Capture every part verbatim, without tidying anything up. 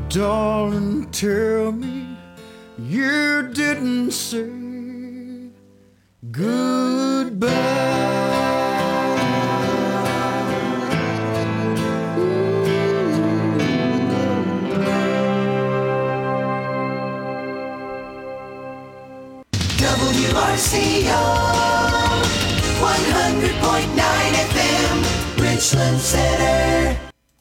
Darling, tell me you didn't say goodbye. W R C O one hundred point nine F M, Richland Center.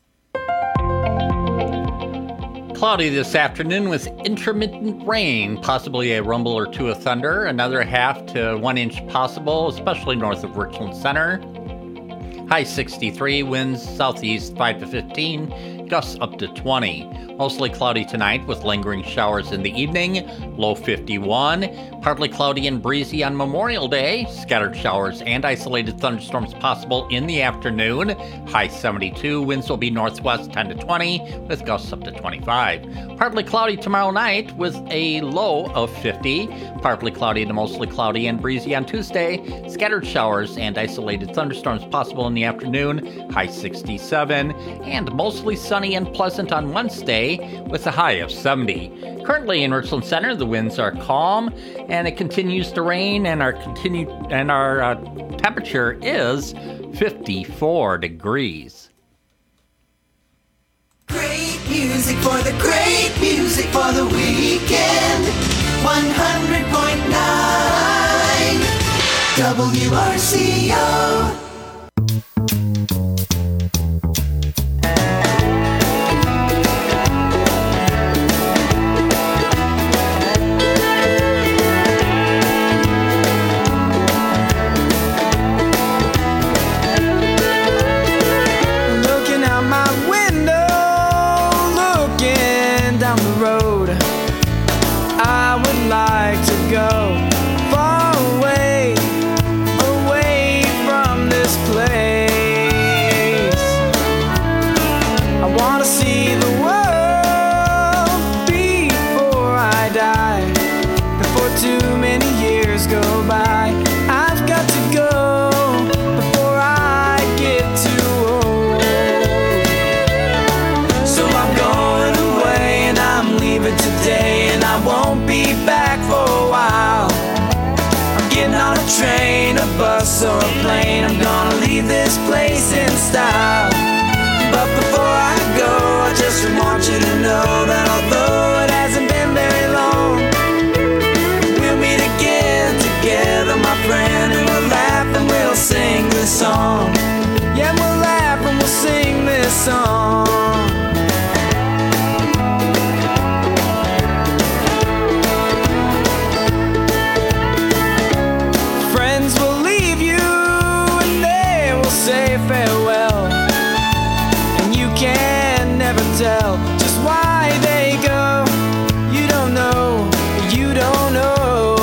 Cloudy this afternoon with intermittent rain, possibly a rumble or two of thunder, another half to one inch possible, especially north of Richland Center. High sixty-three, winds southeast five to fifteen, gusts up to twenty. Mostly cloudy tonight with lingering showers in the evening, low fifty-one. Partly cloudy and breezy on Memorial Day. Scattered showers and isolated thunderstorms possible in the afternoon. High seventy-two, winds will be northwest ten to twenty with gusts up to twenty-five. Partly cloudy tomorrow night with a low of fifty. Partly cloudy to mostly cloudy and breezy on Tuesday. Scattered showers and isolated thunderstorms possible in the afternoon. High sixty-seven. And mostly sunny and pleasant on Wednesday with a high of seventy. Currently in Richland Center, the winds are calm and it continues to rain, and our continue and our uh, temperature is fifty-four degrees. Great music for the great music for the weekend. one hundred point nine W R C O. Train, a bus, or a plane, I'm gonna leave this place in style. But before I go, I just want you to know that although it hasn't been very long, we'll meet again together, my friend, and we'll laugh and we'll sing this song. Yeah, we'll laugh and we'll sing this song. Farewell, and you can never tell just why they go. You don't know, you don't know.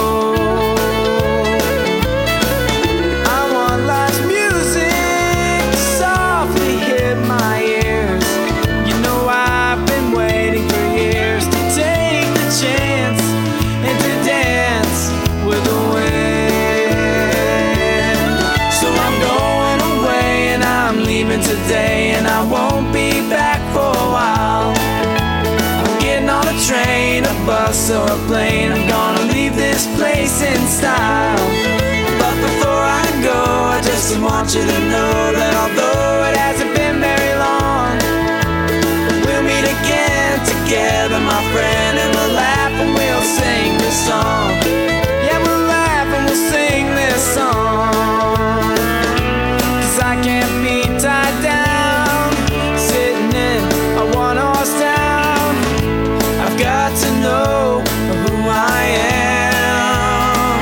I want life's music to softly hit my ears. You know I've been waiting for years to take the chance and to dance with the wind. So I'm going leaving today, and I won't be back for a while. I'm getting on a train, a bus, or a plane. I'm gonna leave this place in style. But before I go, I just want you to know that although it hasn't been very long, we'll meet again together, my friend, and we'll laugh and we'll sing this song. Yeah, we'll laugh and we'll sing this song. I can't be tied down, sitting in a one-horse town. I've got to know who I am.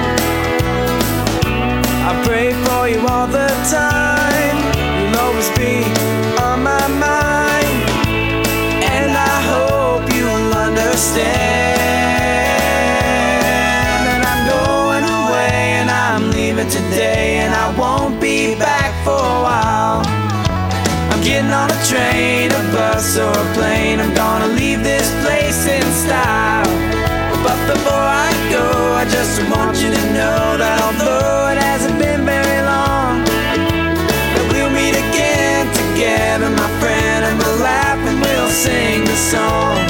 I pray for you all the time. You'll always be on my mind, and I hope you'll understand. And I'm going away, and I'm leaving today, and I won't be back for a while. I'm getting on a train, a bus, or a plane. I'm gonna leave this place in style. But before I go, I just want you to know that although it hasn't been very long, that we'll meet again together, my friend, and we'll laugh and we'll sing the song.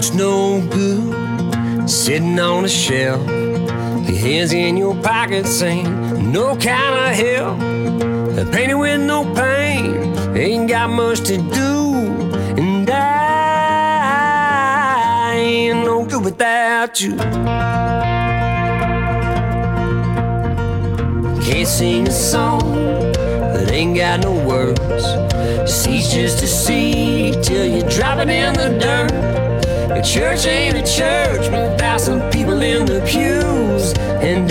it's no good sitting on a shelf, your hands in your pockets saying no kind of help. Painted with no pain, ain't got much to do, and I ain't no good without you. Can't sing a song that ain't got no words. See's just a seed till you drop it in the dirt. A church ain't a church without some people in the pews, and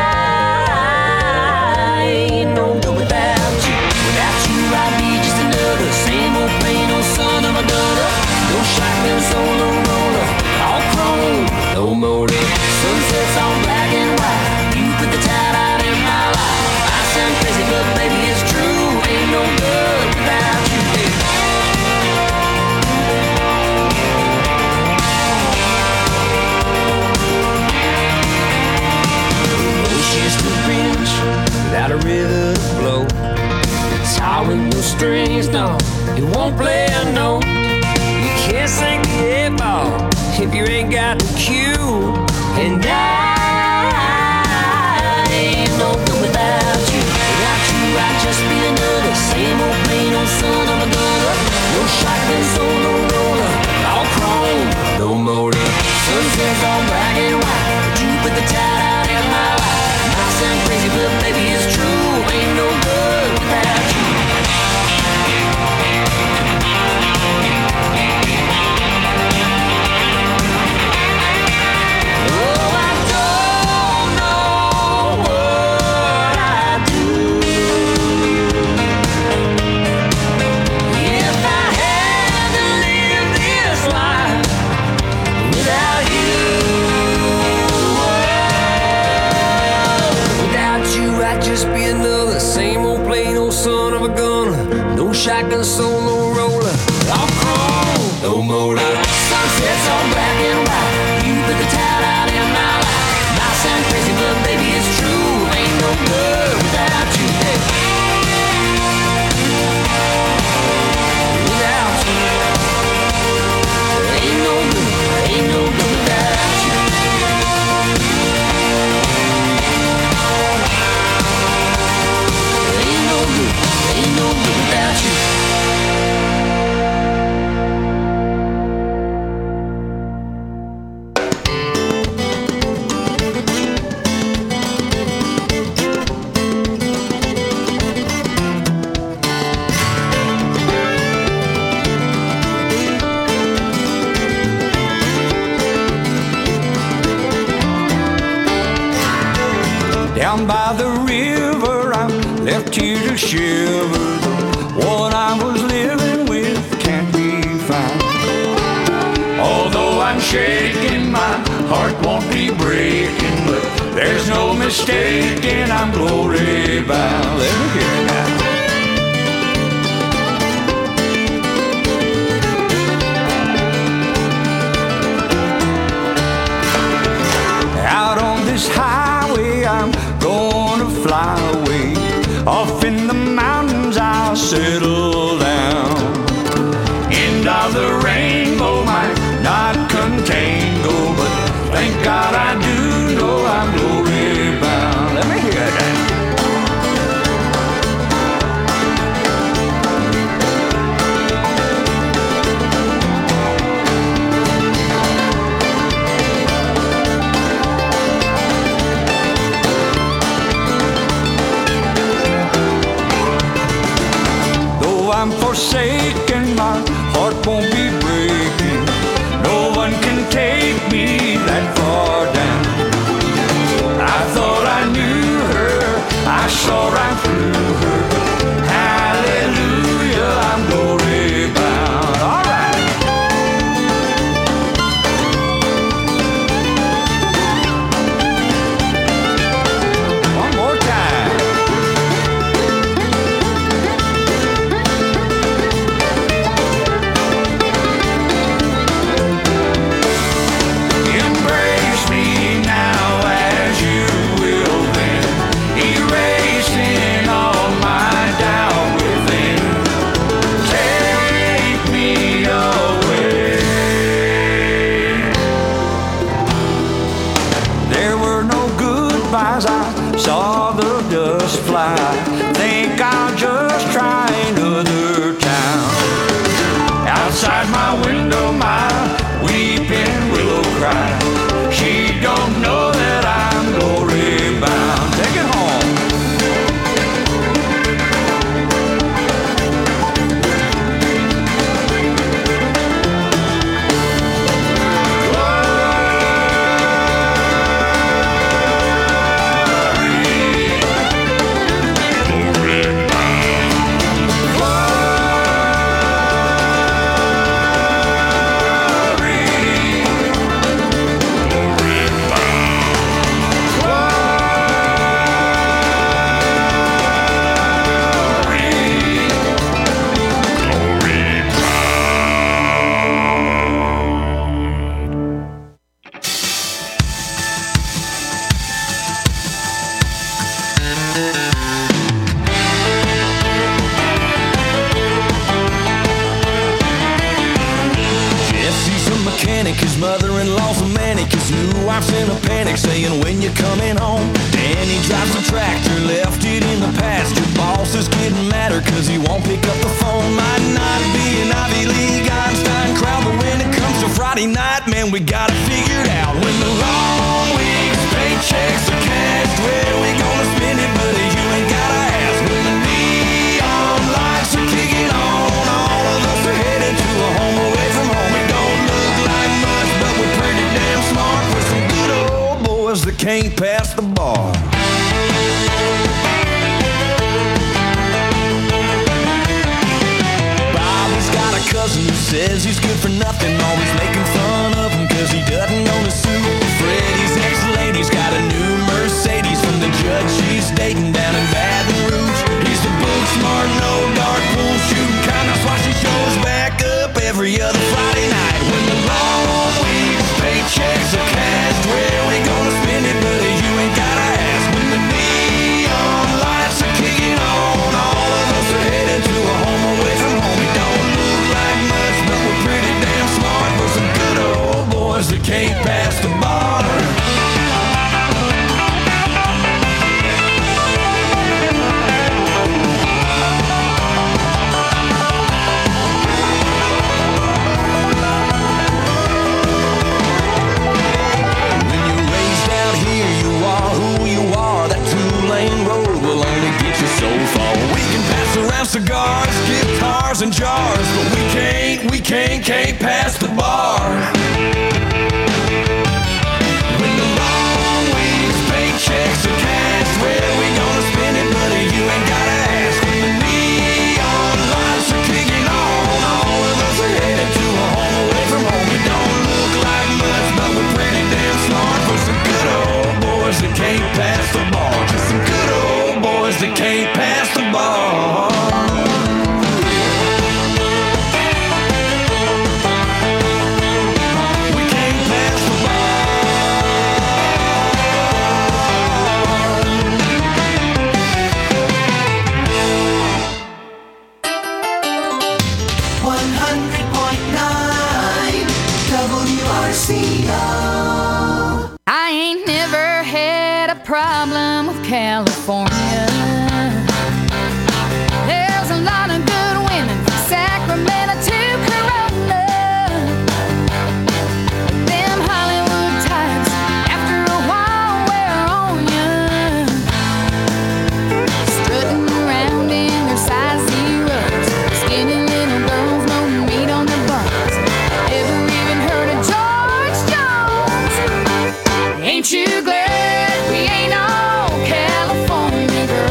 I ain't no good without you. Without you I'd be just another same old plain old son of a gunner. No shotgun solo roller, all chrome, no motor. Sunsets on black and white, you put the tide out in my life. I sound crazy but baby it's true, ain't no good without you, baby. Just a bench without a river to flow. It's hard with no strings, no, it won't play a note. You can't sing the eight ball if you ain't got the cue, and I ain't no good without you. Without you I'd just be another same old plain old son of a gunner. No shotgun solo roller, all chrome, no motor. Sunsets on black and white, you put the tide out in my life. I sound crazy, but baby, it's true. Ain't no good without you. Oh, I don't know what I'd do if I had to live this life without you. I'd just be another same old plain old son of a gunner. No shotgun solo roller, all chrome, no motor. Sunsets on black and white, you put the tide out in my life. Might sound crazy but baby it's true, ain't no good without you, hey. Without you, ain't no good, ain't no good without you. Ain't no good without you. Down by the river, I'm left here to shiver. What I was living with can't be found. Although I'm shaking, my heart won't be breaking, but there's no mistaking I'm glory bound. Let me hear it now. Out on this highway, I'm gonna fly away. Off in the mountains I'll settle down. End of the rainbow might not contain gold, but thank God I do know I'm glory bound. Let me hear that. I'm forsaken, my heart won't be breaking. I think I'll just try another town. Outside my window, my weeping willow cries. She don't know that I'm glory bound. Take it home. His mother-in-law's a manic, his new wife's in a panic, saying when you're coming home. Danny drives a tractor, left it in the pasture. Boss is getting madder cause he won't pick up the phone. Might not be an Ivy League Einstein crowd, but when it comes to Friday night, man, we got it figured out. When the long weeks, paychecks are cashed, where we gonna spend it, buddy? You ain't gotta ask. When the neon lights are kicking on, all of us are headed to a home away from home. We don't look like much, but we're pretty damn smart. We're some good old boys that can't pass the bar. Bobby's got a cousin who says he's good for nothing, always making fun of him cause he doesn't own a suit. Freddie's ex-lady's got a new Mercedes from the judge she's dating down in Baton Rouge. He's the book smart, no dark pool shooting kind, that's why she shows back up every other Friday night. When the long weeks, paychecks are cashed, where we gonna spend it, buddy? You ain't gotta ask. When the neon lights are kicking on, all of us are headed to a home away from home. We don't look like much, but we're pretty damn smart. We're some good old boys that can't pass the bar. So far we can pass around cigars, guitars and jars, but we can't, we can't, can't pass the bar. When the long weeks, paychecks are cashed, where we gonna spend it, buddy? You ain't gotta ask. When the neon lights are kicking on, all of us are headed to a home away from home. We don't look like much, but we're pretty damn smart. For some good old boys that can't pass the bar. Just some good old boys that can't pass the bar. We can't pass the one hundred point nine W R C O. I ain't never had a problem with California. There's a lot of good women from Sacramento to Corona. Them Hollywood types, after a while, wear on ya. Strutting around in their size zeros, skinny little girls, no meat on their bones. Ever even heard of George Jones? Ain't you glad we ain't all California girls?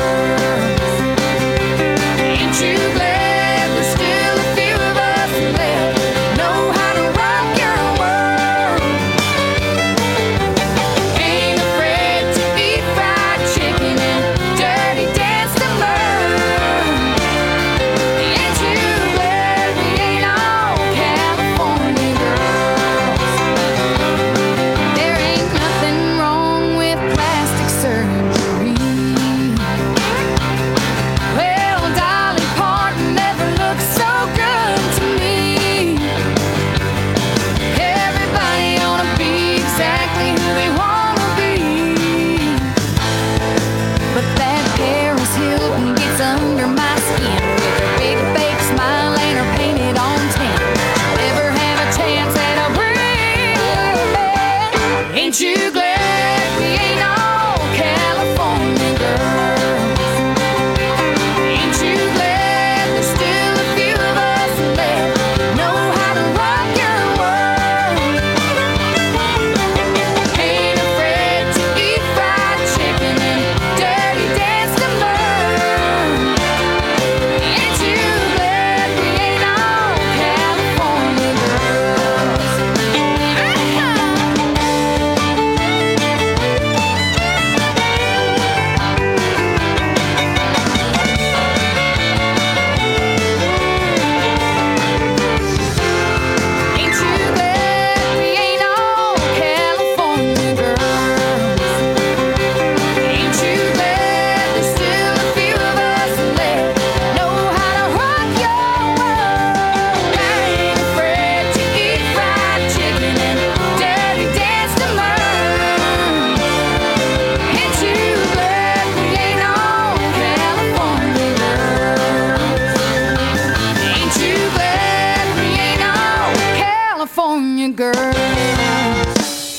California girls.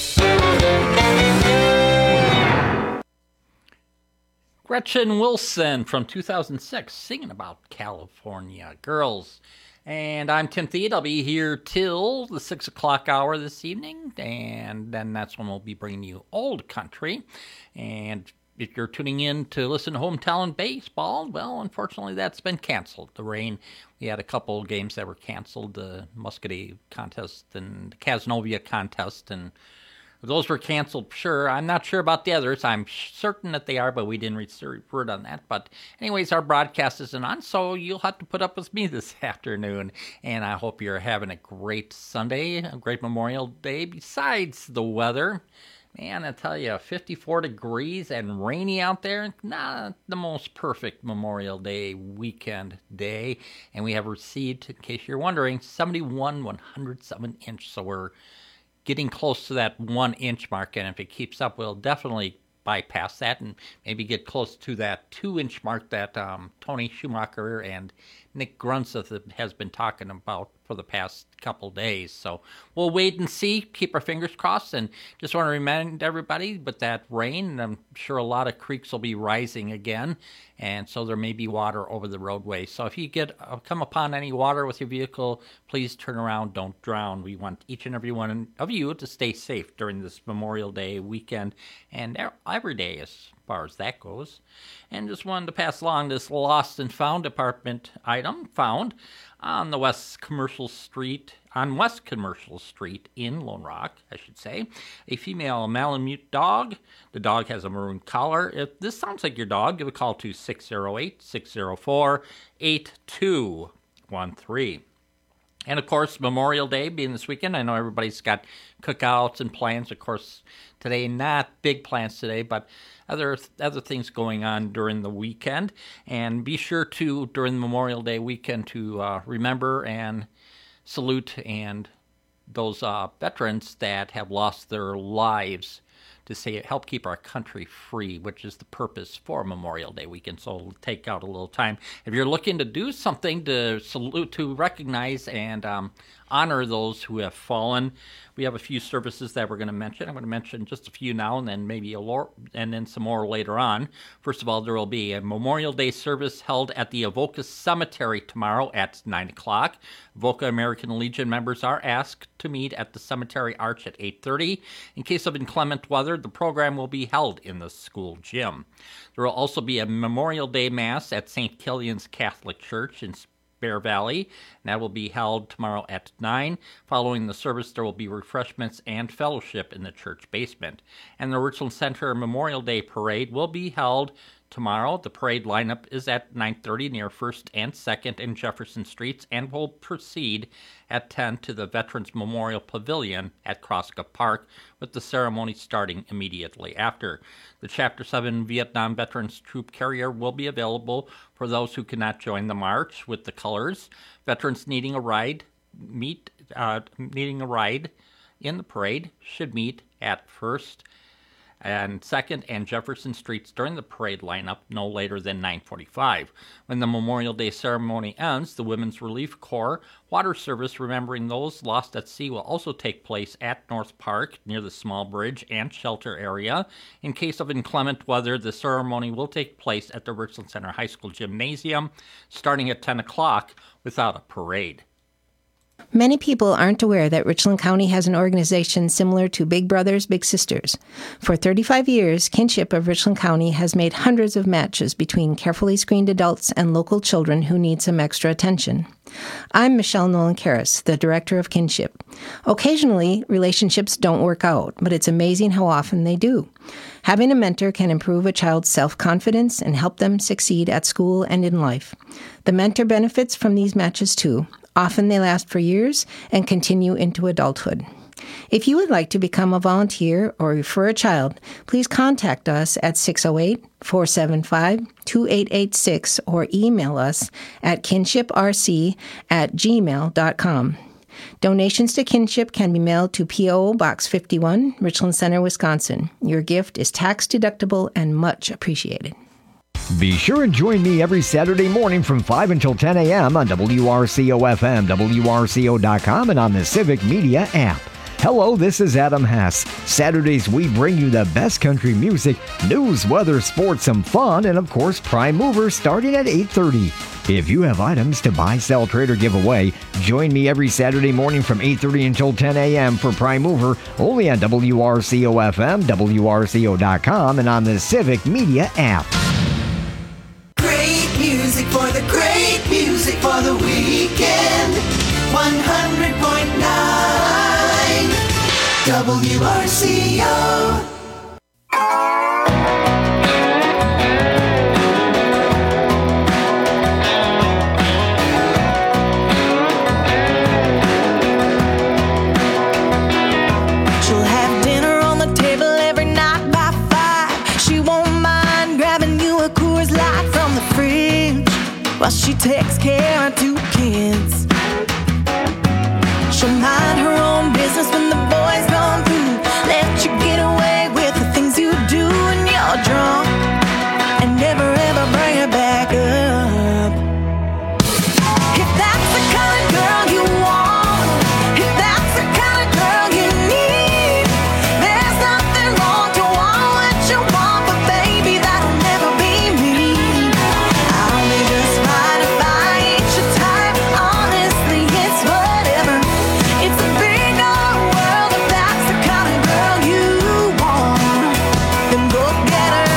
Gretchen Wilson from two thousand six singing about California girls. And I'm Tim Thede. I'll be here till the six o'clock hour this evening, and then that's when we'll be bringing you old country. And if you're tuning in to listen to Hometown Baseball, well, unfortunately, that's been canceled. The rain, we had a couple games that were canceled, the Muscatine contest and the Cazenovia contest, and those were canceled, sure. I'm not sure about the others. I'm certain that they are, but we didn't receive word on that. But anyways, our broadcast isn't on, so you'll have to put up with me this afternoon. And I hope you're having a great Sunday, a great Memorial Day, besides the weather. Man, I tell you, fifty-four degrees and rainy out there. Not the most perfect Memorial Day weekend day. And we have received, in case you're wondering, seventy-one one hundred seven inch. So we're getting close to that one inch mark, and if it keeps up, we'll definitely bypass that and maybe get close to that two inch mark that um, Tony Schumacher and Nick Grunsteth has been talking about for the past couple days. So we'll wait and see, keep our fingers crossed, and just want to remind everybody, but that rain, I'm sure a lot of creeks will be rising again, and so there may be water over the roadway. So if you get uh, come upon any water with your vehicle, please turn around, don't drown. We want each and every one of you to stay safe during this Memorial Day weekend, and every day as far as that goes. And just wanted to pass along this lost and found apartment item found on the West Commercial Street, on West Commercial Street in Lone Rock, I should say. A female Malamute dog. The dog has a maroon collar. If this sounds like your dog, give a call to six oh eight, six oh four, eight two one three. And, of course, Memorial Day being this weekend, I know everybody's got cookouts and plans. Of course, today, not big plans today, but other other things going on during the weekend. And be sure to, during the Memorial Day weekend, to uh, remember and salute and those uh, veterans that have lost their lives to say help keep our country free, which is the purpose for Memorial Day weekend. So it'll take out a little time. If you're looking to do something to salute, to recognize and um, honor those who have fallen, we have a few services that we're going to mention. I'm going to mention just a few now and then maybe a lot, and then some more later on. First of all, there will be a Memorial Day service held at the Avoca Cemetery tomorrow at nine o'clock. Avoca American Legion members are asked to meet at the cemetery arch at eight thirty. In case of inclement weather, the program will be held in the school gym. There will also be a Memorial Day Mass at Saint Killian's Catholic Church in Bear Valley, and that will be held tomorrow at nine. Following the service, there will be refreshments and fellowship in the church basement. And the Richland Center Memorial Day Parade will be held tomorrow. The parade lineup is at nine thirty near first and second and Jefferson Streets, and will proceed at ten to the Veterans Memorial Pavilion at Crosscup Park, with the ceremony starting immediately after. The Chapter seven Vietnam Veterans Troop Carrier will be available for those who cannot join the march with the colors. Veterans needing a ride meet uh, needing a ride in the parade should meet at first and second and Jefferson Streets during the parade lineup no later than nine forty-five. When the Memorial Day ceremony ends, the Women's Relief Corps water service remembering those lost at sea will also take place at North Park near the small bridge and shelter area. In case of inclement weather, the ceremony will take place at the Richland Center High School Gymnasium starting at ten o'clock without a parade. Many people aren't aware that Richland County has an organization similar to Big Brothers Big Sisters. For thirty-five years, Kinship of Richland County has made hundreds of matches between carefully screened adults and local children who need some extra attention. I'm Michelle Nolan-Karras, the director of Kinship. Occasionally, relationships don't work out, but it's amazing how often they do. Having a mentor can improve a child's self-confidence and help them succeed at school and in life. The mentor benefits from these matches too. Often they last for years and continue into adulthood. If you would like to become a volunteer or refer a child, please contact us at six oh eight, four seven five, two eight eight six or email us at kinshiprc at gmail dot com. Donations to Kinship can be mailed to P O Box fifty-one, Richland Center, Wisconsin. Your gift is tax deductible and much appreciated. Be sure and join me every Saturday morning from five until ten a.m. on W R C O F M, W R C O dot com, and on the Civic Media app. Hello, this is Adam Hess. Saturdays, we bring you the best country music, news, weather, sports, some fun, and of course, Prime Mover starting at eight thirty. If you have items to buy, sell, trade, or give away, join me every Saturday morning from eight thirty until ten a.m. for Prime Mover, only on W R C O F M, W R C O dot com, and on the Civic Media app. Great music for the great music for the weekend. one hundred point nine W R C O. She'll have dinner on the table every night by five. She won't mind grabbing you a Coors Light from the fridge while she takes care of two kids. She'll mind her own business when the boys come through. Let you get away with the things you do when you're drunk, and never ever bring her back up. If that's the kind of girl you want, if that's the kind of girl you need, there's nothing wrong to want what you want, but baby, that'll never be me. I'll be just fine if I ain't your type. Honestly, it's whatever. It's a big old world. If that's the kind of girl you want, then go get her.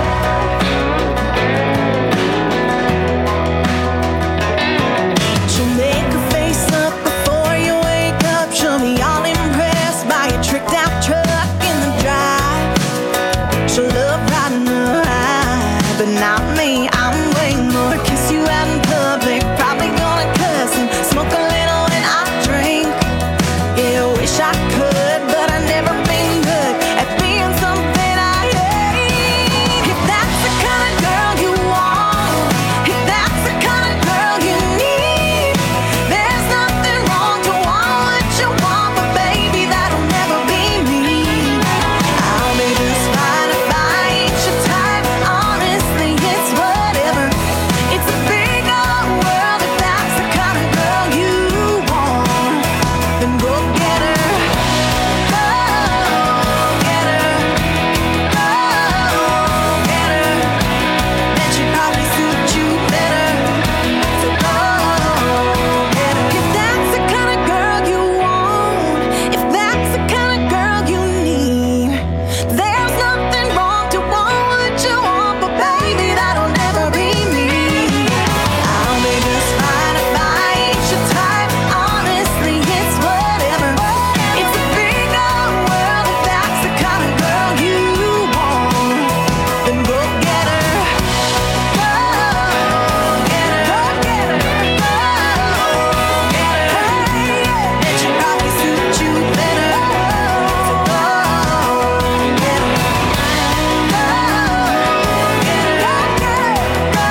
She'll make her face up before you wake up. She'll be all impressed by your tricked out truck in the drive. She'll love riding the ride, but not me. I'm way more. Kiss you out in public, probably gonna cuss and smoke a little when I drink. Yeah, I wish I could, but I never been good at being something I hate. If that's the kind of girl you want, if that's the kind of girl you need, there's nothing wrong to want what you want, but baby, that'll never be me. I'll be just fine if I ain't your type. Honestly, it's whatever. It's a big old world. If that's the kind of girl you want, then go get her. Go get her. Go get her. That should probably suit you better. So go get her. If that's the kind of girl you want, if that's the kind of girl you need, there's nothing wrong to want what you want, but baby, that'll never be me. I'll be just fine if I ain't your type. Honestly, it's whatever. It's a big old world. If that's the kind of girl you want, then go get her. Go get her. Go get her. Go get her. That should probably suit you better. So go get her. Go get her. Go get her.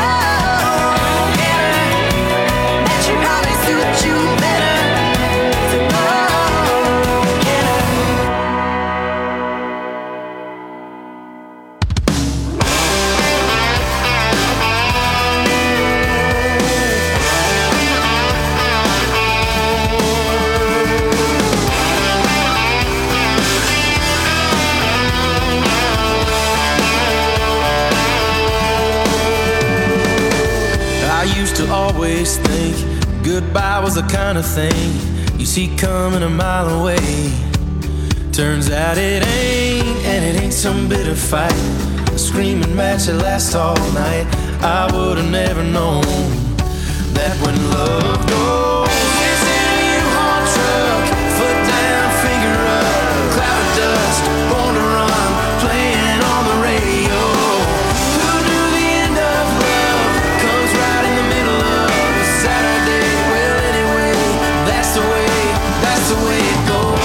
That should probably suit you better. So go get her. I used to always think goodbye was the kind of thing you see coming a mile away. Turns out it ain't, and it ain't some bitter fight, a screaming match that lasts all night. I would've never known that when love goes, it's in a U-Haul truck, foot down, finger up, cloud of dust, born to run, playing on the radio. Who knew the end of love comes right in the middle of a Saturday? Well, anyway, that's the way, that's the way it goes.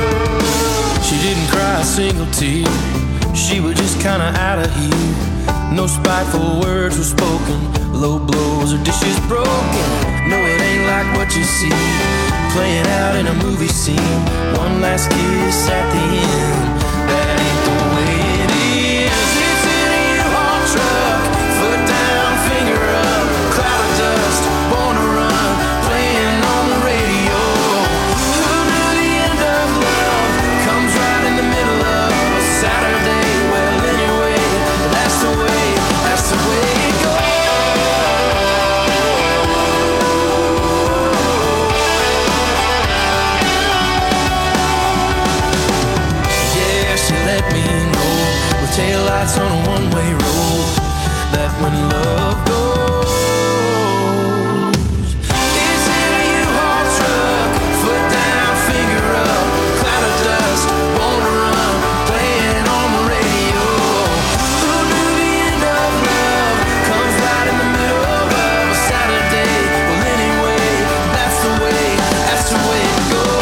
She didn't cry a single tear, she was just kinda out of here. No spiteful words were spoken, low blows or dishes broken. No, it ain't like what you see, playing out in a movie scene. One last kiss at the end, that ain't the way it is. It's in a U-Haul truck, foot down, finger up, cloud of dust, born to run, playing on the radio. Who knew the end of love comes right in the middle of a Saturday? Well, anyway, that's the way, that's the way it goes. Let me know with taillights on a one-way road that when love goes, it's in a U-Haul truck, foot down, finger up, cloud of dust, born to run, playing on the radio. Who knew the end of love comes right in the middle of a Saturday? Well, anyway, that's the way, that's the way it goes.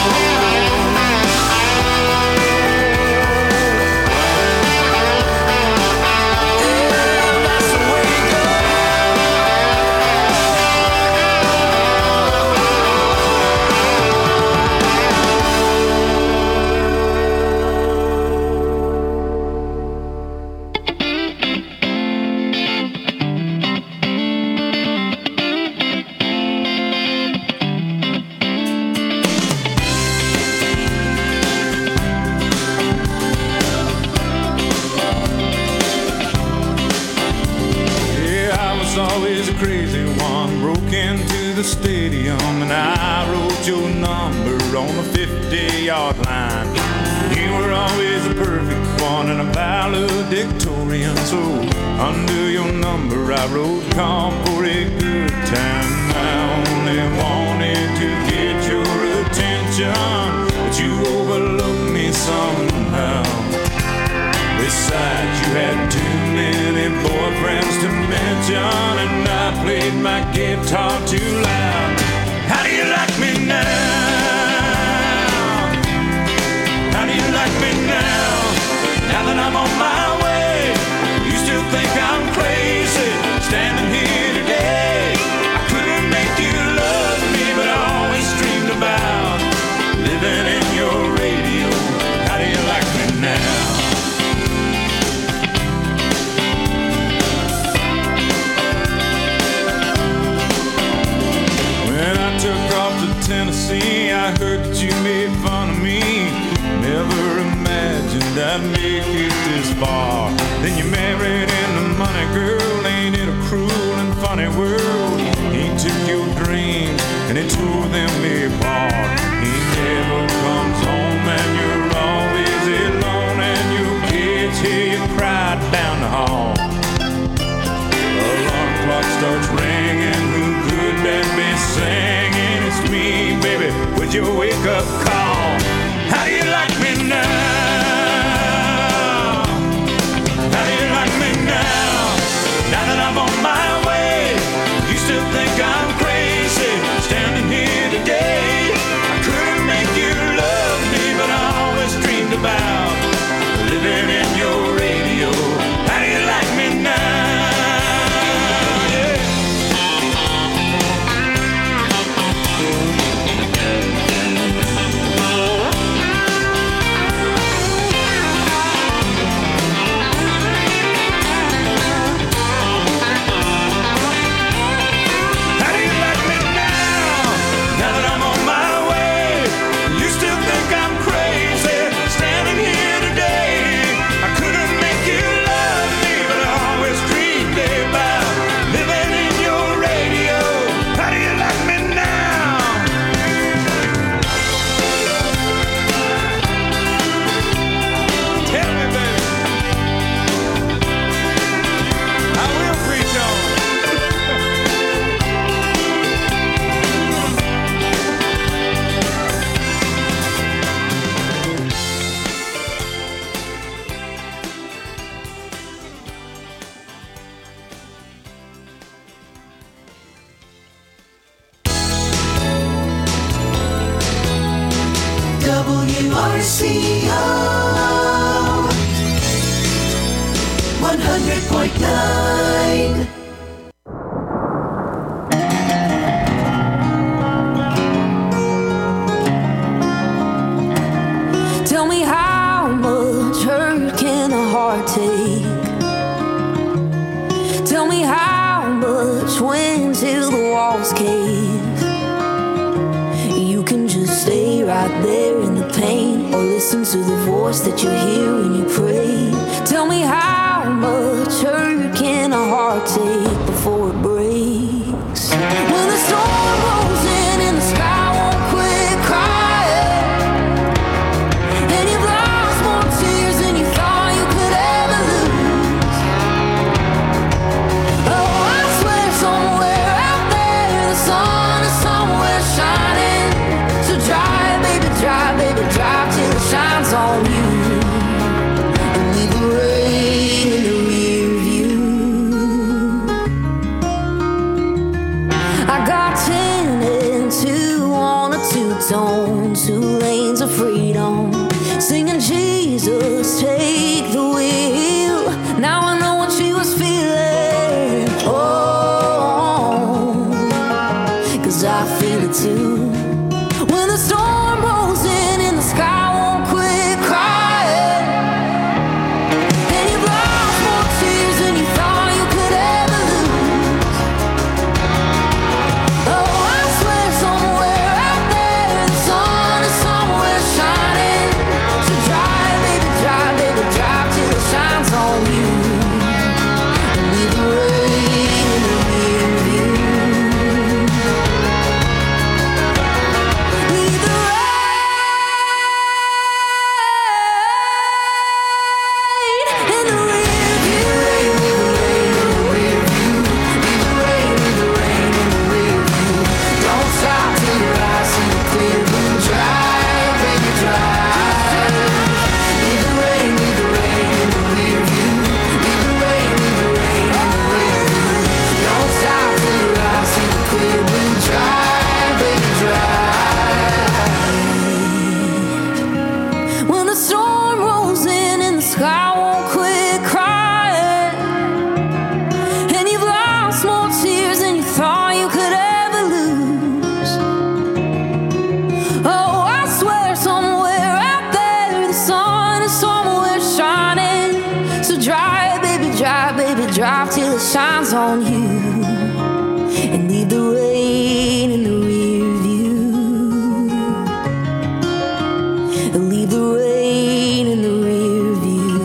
Always a crazy one, broke into the stadium and I wrote your number on the fifty-yard line. You were always a perfect one and a valedictorian, so under your number I wrote "Come for a good time." I only wanted to get your attention, but you overlooked me somehow. Besides, you had too many boyfriends to mention, and I played my guitar too loud. How do you like me now? How do you like me now? Now that I'm on my way, you still think I'm crazy, standing here today. I couldn't make you love me, but I always dreamed about living in your radio. How do you like me now? Took off to Tennessee, I heard that you made fun of me. Never imagined I'd make it this far. Then you married into money, girl. Ain't it a cruel and funny world? He took your dreams and he tore them apart. He never comes home and you're always alone, and your kids hear you cry down the hall. Alarm clock starts ringing, who could that be singing? It's me, baby, with your wake-up call. How do you like me now? How do you like me now? Now that I'm on my way, you still think I'm crazy, standing here today. I couldn't make you love me, but I always dreamed about living in your radio. How do you like me now? W R C O one hundred hundred point nine. Tell me how much hurt can a heart take? Tell me how much when till the walls cave. You can just stay right there in the pain, or listen to the voice that you hear when you pray. Tell me how much hurt can a heart take before it breaks? When the storm rolls in and the sky won't quit crying, and you've lost more tears than you thought you could ever lose. Oh, I swear somewhere out there the sun is somewhere shining. So drive, baby, drive, baby, drive till it shines on you. And leave the rain in the rear view. I got ten and two on a two-tone, two lanes of freedom, singing Jesus, take the wheel. Now I know what she was feeling. Oh, 'cause I feel it too. When the storm rolls in and the sky won't quit crying, and you've lost more tears than you thought you could ever lose. Oh, I swear somewhere out there the sun is somewhere shining. So drive, baby, drive, baby, drive till it shines on you. And leave the rain in the rear view. Leave the rain in the rear view. Leave the rain in the rear view. Leave the rain, leave the rain in the rear view. Don't stop till your eyes see the clear blue. Drive, baby, drive. Leave the rain, leave the rain in the rear view. Leave the rain, leave the rain in the rear view. Don't stop till your eyes see the clear blue. Drive, baby, drive. When the storm rolls in and the sky won't quit crying, and you've lost more tears than you thought you could ever lose. Oh, I swear somewhere out there the sun is somewhere shining. So drive, baby, drive, baby, drive till it shines on you. And leave the rain in the rear view. And leave the rain in the rear view.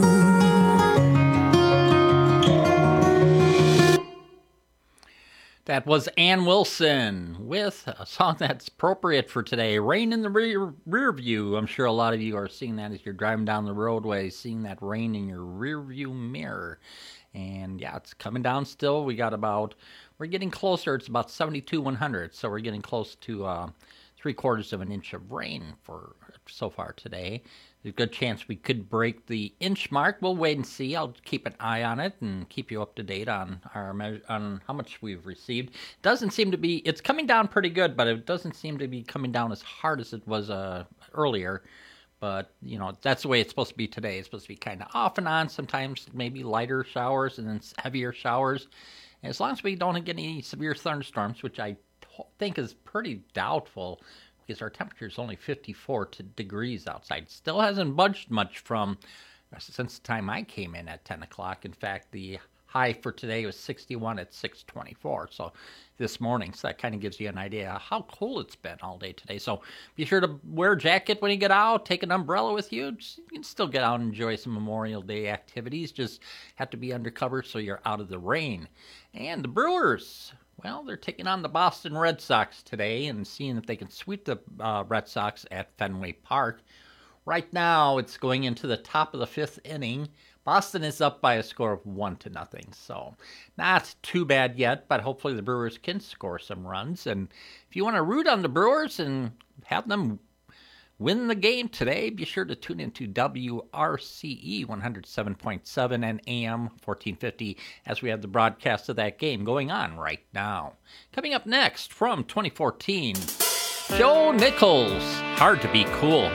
That was Ann Wilson with a song that's appropriate for today, Rain in the Rear, rear View. I'm sure a lot of you are seeing that as you're driving down the roadway, seeing that rain in your rear view mirror. And yeah, it's coming down still. We got about, we're getting closer. It's about seventy-two one hundred, so we're getting close to uh, three quarters of an inch of rain for so far today. There's a good chance we could break the inch mark. We'll wait and see. I'll keep an eye on it and keep you up to date on our measure, on how much we've received. Doesn't seem to be, it's coming down pretty good, but it doesn't seem to be coming down as hard as it was uh, earlier. But, you know, that's the way it's supposed to be today. It's supposed to be kind of off and on, sometimes maybe lighter showers and then heavier showers. And as long as we don't get any severe thunderstorms, which I think is pretty doubtful, because our temperature is only fifty-four degrees outside. Still hasn't budged much from since the time I came in at ten o'clock. In fact, the high for today was sixty-one at six twenty-four. So this morning, so that kind of gives you an idea of how cool it's been all day today. So be sure to wear a jacket when you get out. Take an umbrella with you. Just, you can still get out and enjoy some Memorial Day activities. Just have to be undercover so you're out of the rain. And the Brewers, well, they're taking on the Boston Red Sox today and seeing if they can sweep the uh, Red Sox at Fenway Park. Right now, it's going into the top of the fifth inning. Boston is up by a score of one to nothing, so not too bad yet, but hopefully the Brewers can score some runs. And if you want to root on the Brewers and have them win the game today, be sure to tune into W R C E one oh seven point seven and A M fourteen fifty as we have the broadcast of that game going on right now. Coming up next from twenty fourteen, Joe Nichols, Hard to Be Cool.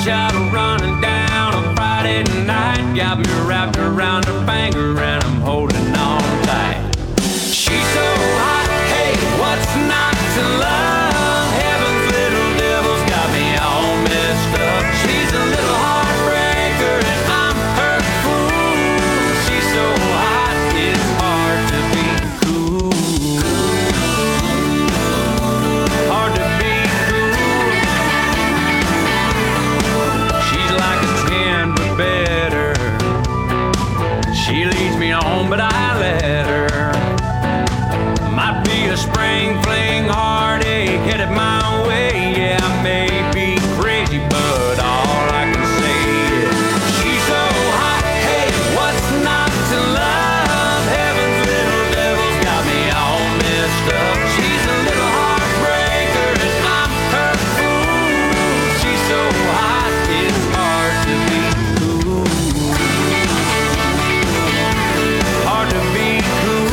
child running down on Friday night. Got me wrapped around her finger and I'm holding on tight. She's so hot, hey, what's not to love? Heaven's little devil's got me all messed up. She's a little heartbreaker and I'm her fool. She's so hot, it's hard to be cool. Hard to be cool. She's like a ten but better. She leads me on, but I let her. Might be a spring fling heartache headed my way. Yeah, I may be crazy, but all I can say is she's so hot, hey, what's not to love? Heaven's little devil's got me all messed up. She's a little heartbreaker and I'm her fool. She's so hot, it's hard to be cool. Hard to be cool.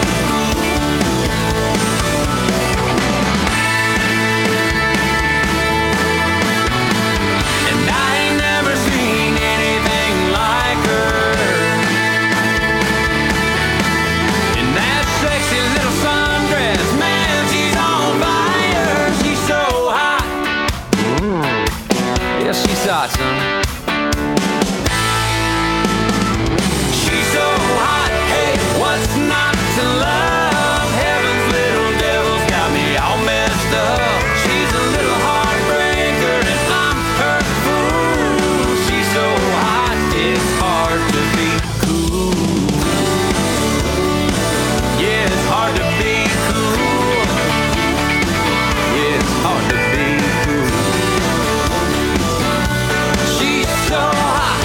And I ain't never seen anything like her. In that sexy little sundress, man, she's on fire. She's so hot. Yeah, she's hot, son. She's so hot, hey, what's not to love? Heaven's little devil's got me all messed up. She's a little heartbreaker and I'm her fool. She's so hot, it's hard to be cool. Yeah, it's hard to be cool. Yeah, it's hard to be cool. She's so hot.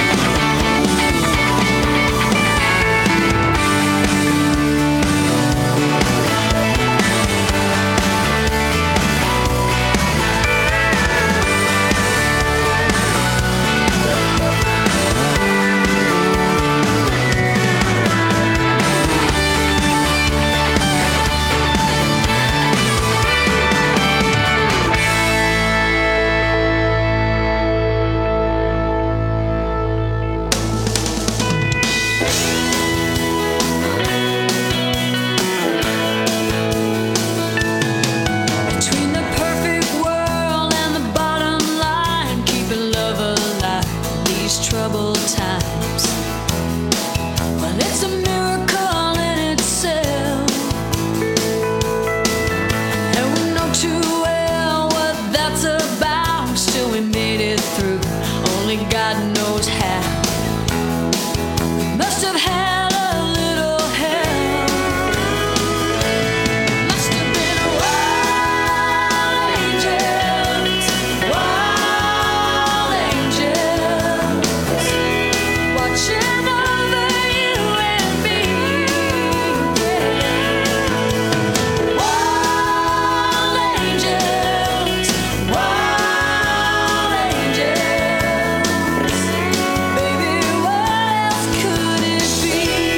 Between the perfect world and the bottom line, keeping love alive in these troubled times. Well, it's a miracle in itself, and we know too well what that's about. Still, we made it through. Only God knows how. We must have had a little help. Must have been wild angels, wild angels, watching over you and me. Yeah. Wild angels, wild angels. Baby, what else could it be?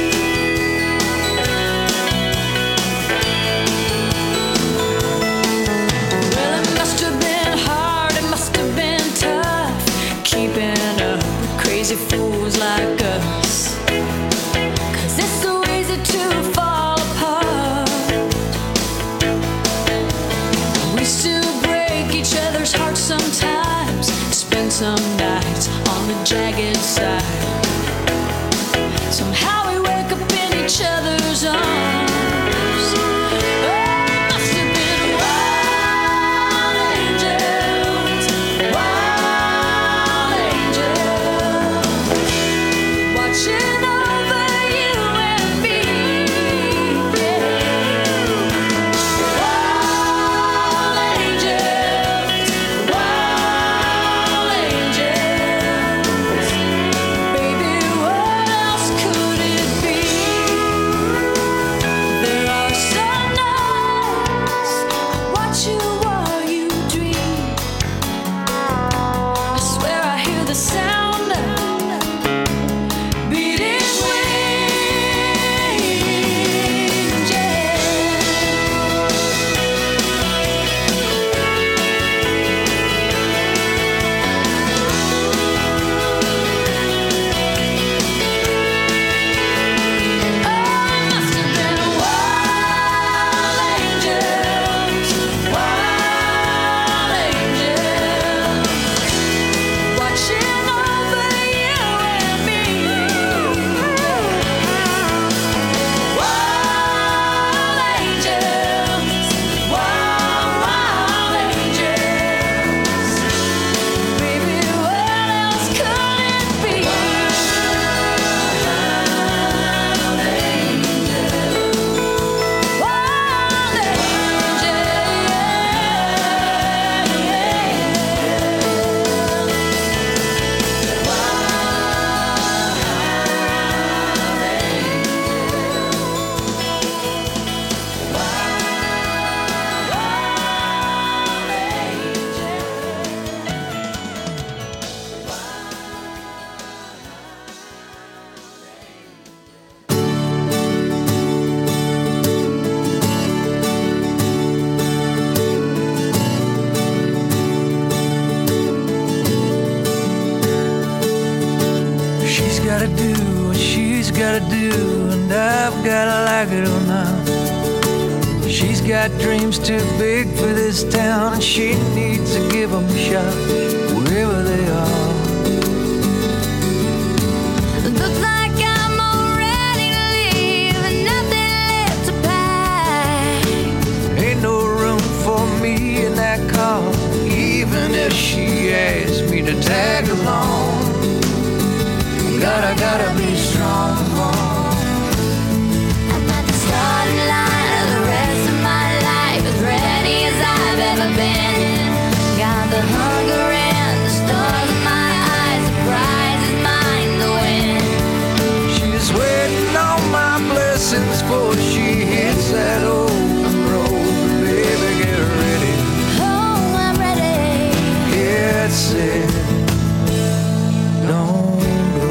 Well, it must have been hard, it must have been tough, keeping up with crazy fools like us. 'Cause it's so easy to fall apart. We still break each other's hearts sometimes, spend some nights on the jagged side. Somehow we wake up in each other's arms. Oh, it must have been wild angels, wild angels, watching over you and me. Yeah. Wild angels, wild angels. Baby, what else could it be? There are some nights I watch you while you dream. I swear I hear the sound of beating wings. Yeah. gotta do what she's gotta do, and I've gotta like it or not. She's got dreams too big for this town, and she needs to give them a shot wherever they are. Looks like I'm all ready to leave and nothing left to pack. Ain't no room for me in that car, even if she asked me to tag along. Gotta, gotta be strong. I'm at the starting line of the rest of my life, as ready as I've ever been. Got the hunger and the stars in my eyes, the prize is mine to win. She's waiting on my blessings before she hits that open road. Baby, get ready. Oh, I'm ready. Get set. Don't go.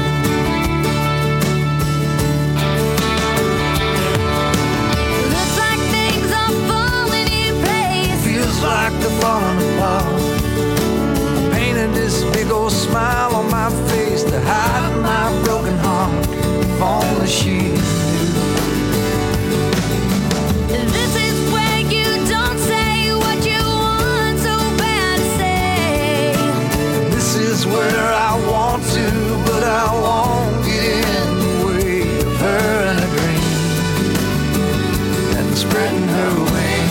Looks like things are falling in place. Feels like they're falling apart. I painted this big old smile on my face to hide my broken heart. If only she knew. This is where you don't say what you want so bad to say. This is where I want to, but I won't get in the way of her and her dream and spreading her wings.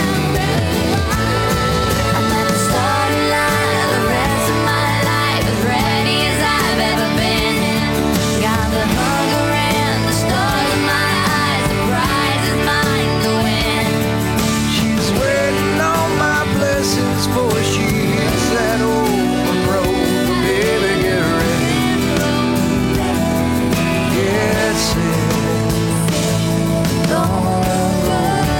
I'm at the starting line of the rest of my life, as ready as I've ever been. Got the hunger and the stars in my eyes, the prize is mine to win. She's waiting on my blessings before she hits that open road. Baby, get ready. Get set. Don't go.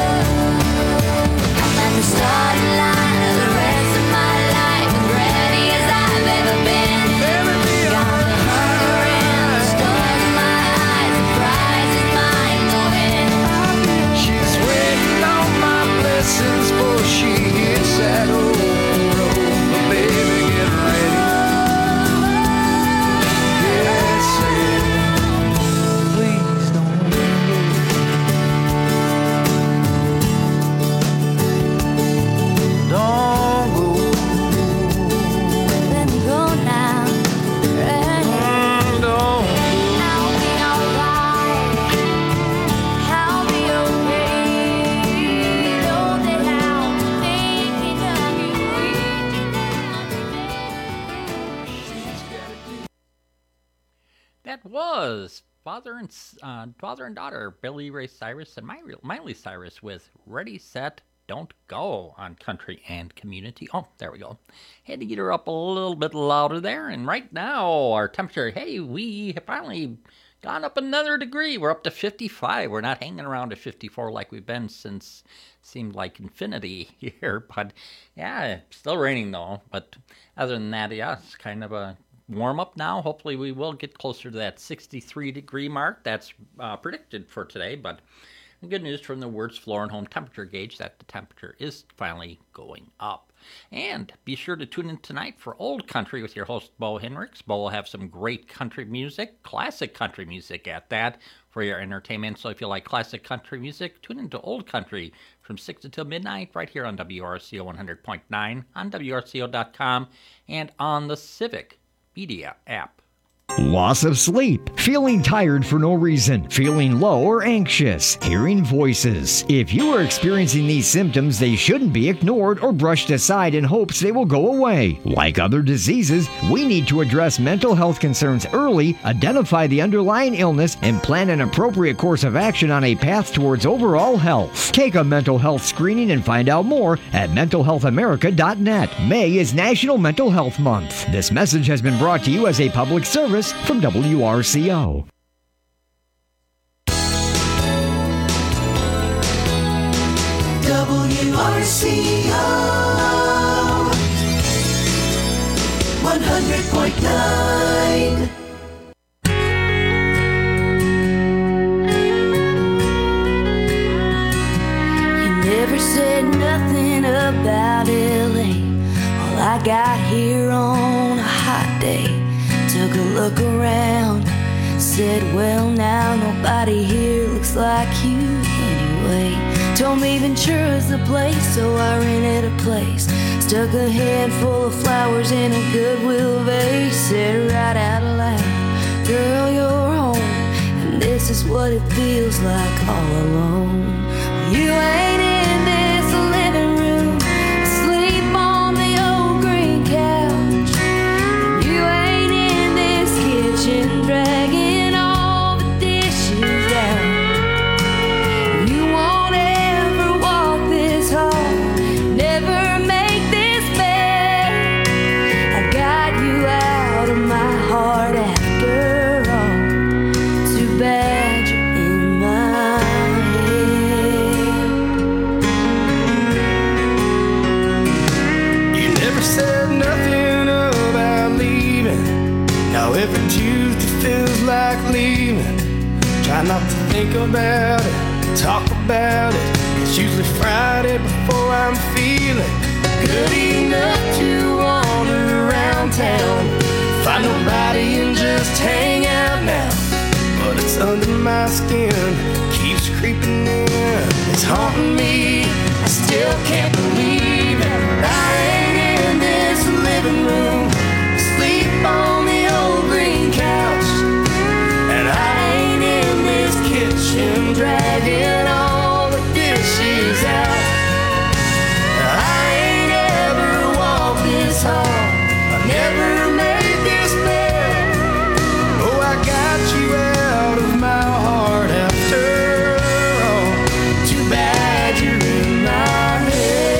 I'm at the starting line of the rest of my life, as ready as I've ever been. Got the hunger and the stars in my eyes, the prize is mine to win. She's waiting on my blessings before she hits that open road. Baby, get ready. Get set. Please don't go. Don't go. Let me go now. Right. Don't. I'll be alright. I'll be okay. Know that I'm thinking of you each and every day. That was father and s- uh, father and daughter, Billy Ray Cyrus and Miley, Miley Cyrus with Ready, Set, Don't Go on Country and Community. Oh, there we go. Had to get her up a little bit louder there. And right now, our temperature, hey, we have finally gone up another degree. We're up to fifty-five. We're not hanging around at fifty-four like we've been since seemed like infinity here. But yeah, still raining though. But other than that, yeah, it's kind of a warm up now. Hopefully we will get closer to that sixty-three degree mark. That's uh, predicted for today. But the good news from the Words Floor and Home temperature gauge that the temperature is finally going up. And be sure to tune in tonight for Old Country with your host, Bo Henricks. Bo will have some great country music, classic country music at that, for your entertainment. So if you like classic country music, tune into Old Country from six until midnight right here on W R C O one hundred point nine, on W R C O dot com, and on the Civic Media app. Loss of sleep, feeling tired for no reason, feeling low or anxious, hearing voices. If you are experiencing these symptoms, they shouldn't be ignored or brushed aside in hopes they will go away. Like other diseases, we need to address mental health concerns early, identify the underlying illness, and plan an appropriate course of action on a path towards overall health. Take a mental health screening and find out more at mental health america dot net. May is National Mental Health Month. This message has been brought to you as a public service from W R C O. W R C O one hundred point nine. You never said nothing about L A. Well, I got here on a hot day. Took a look around, Said, well, now nobody here looks like you anyway. Told me Ventura's the place, so I rented a place. Stuck a handful of flowers in a Goodwill vase. Said right out loud, girl, you're home. And this is what it feels like all alone. You ain't in this living room, asleep on the old green couch. And you ain't in this kitchen dragging all the dishes down. You won't ever walk this hall, never make this bed. I got you out of my heart after all. Too bad you're in my head. You never said nothing about leaving. Now every Tuesday feels like leaving. Try not to think about it, talk about it. It's usually Friday before I'm feeling good enough to wander around town. Find nobody and just hang out now. But it's under my skin, keeps creeping in. It's haunting me, I still can't believe it. I ain't in this living room, sleep on the old green couch. And I ain't in this kitchen dragging all the dishes out. I ain't ever walked this hall, I never made this bed. Oh, I got you out of my heart after all. Too bad you're in my head.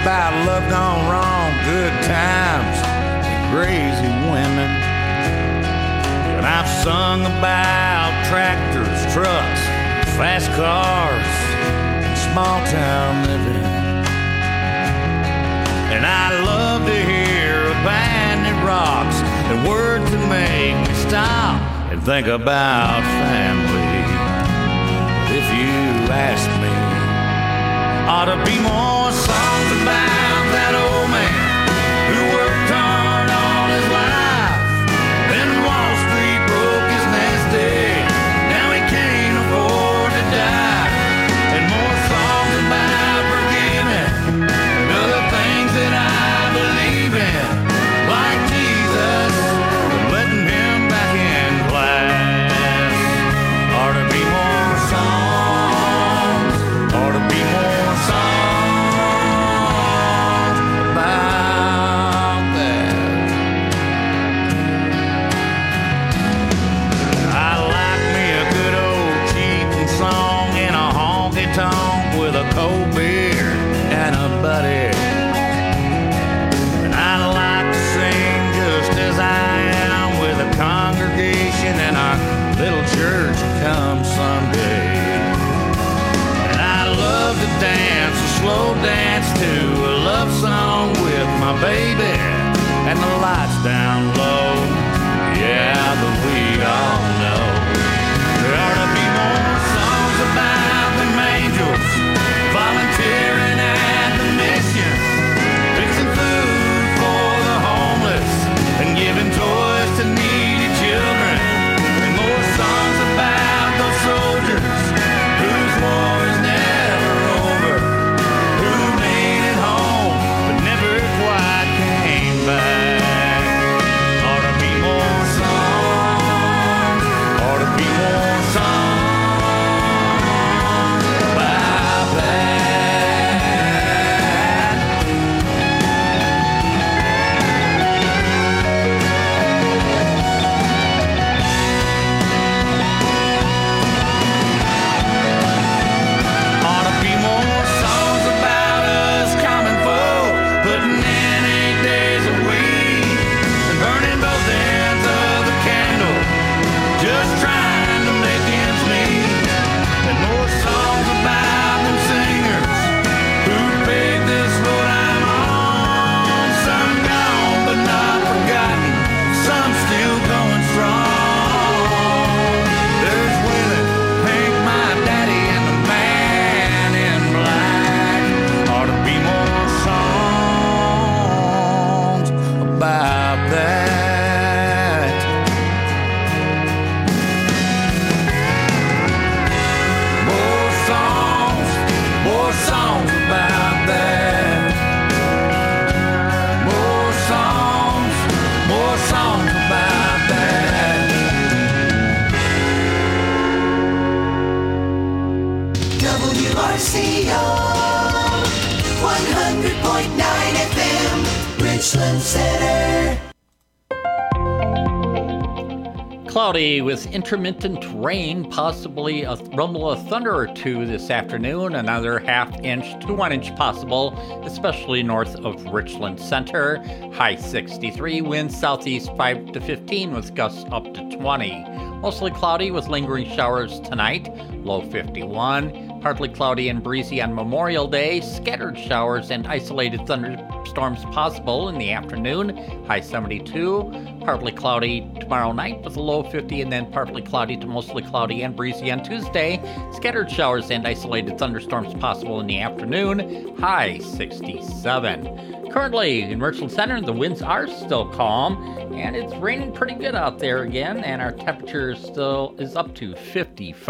about love gone wrong, good times, and crazy women. But I've sung about tractors, trucks, fast cars, and small town living. And I love to hear a band that rocks and words that make me stop and think about family. But if you ask me, ought to be more songs about that old man who worked hard all his life. Then Wall Street broke his nest egg. Now he can't afford to die. And more songs about forgiving and other things that I believe in, like Jesus and letting him back in class. Ought to be more songs. Ought to be more songs about that. I like me a good old cheating song in a honky tonk with a cold beer and a buddy. And I like to sing just as I am with a congregation in our little church come Sunday. And I love to dance a slow dance to a love song with my baby and the lights down low. Yeah, but we all know there ought to be more songs about them angels volunteering at the mission, fixing food for the homeless and giving toys to needy children. And more songs about those soldiers whose war is never over, who made it home but never quite came back. Ought to be more songs, ought to be more songs about that. Ought to be more songs about us common folk, putting in eight days a week and burning both ends of the candle, just trying to make ends meet. And more songs about them singers who paved this road I'm on. Some gone but not forgotten, some still going strong. There's Waylon, Hank, my daddy, and the man in black. Ought to be more songs about that. More songs, more songs about that. More songs, more songs about that. W R C O one hundred point nine F M, Richland Center. Cloudy with intermittent rain, possibly a rumble of thunder or two this afternoon. Another half inch to one inch possible, especially north of Richland Center. High sixty-three, winds southeast five to fifteen with gusts up to twenty. Mostly cloudy with lingering showers tonight. Low fifty-one. Partly cloudy and breezy on Memorial Day. Scattered showers and isolated thunderstorms possible in the afternoon. High seventy-two. Partly cloudy tomorrow night with a low fifty, and then partly cloudy to mostly cloudy and breezy on Tuesday. Scattered showers and isolated thunderstorms possible in the afternoon. High sixty-seven. Currently in Richland Center, the winds are still calm, and it's raining pretty good out there again, and our temperature still is up to fifty-five.